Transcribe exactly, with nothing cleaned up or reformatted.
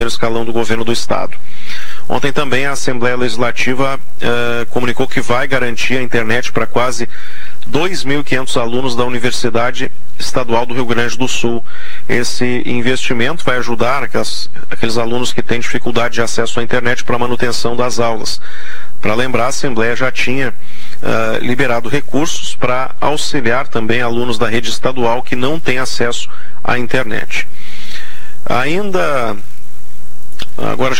escalão do governo do estado. Ontem também a Assembleia Legislativa eh, comunicou que vai garantir a internet para quase dois mil e quinhentos alunos da Universidade Estadual do Rio Grande do Sul. Esse investimento vai ajudar aquelas, aqueles alunos que têm dificuldade de acesso à internet para a manutenção das aulas. Para lembrar, a Assembleia já tinha uh, liberado recursos para auxiliar também alunos da rede estadual que não têm acesso à internet. Ainda, agora já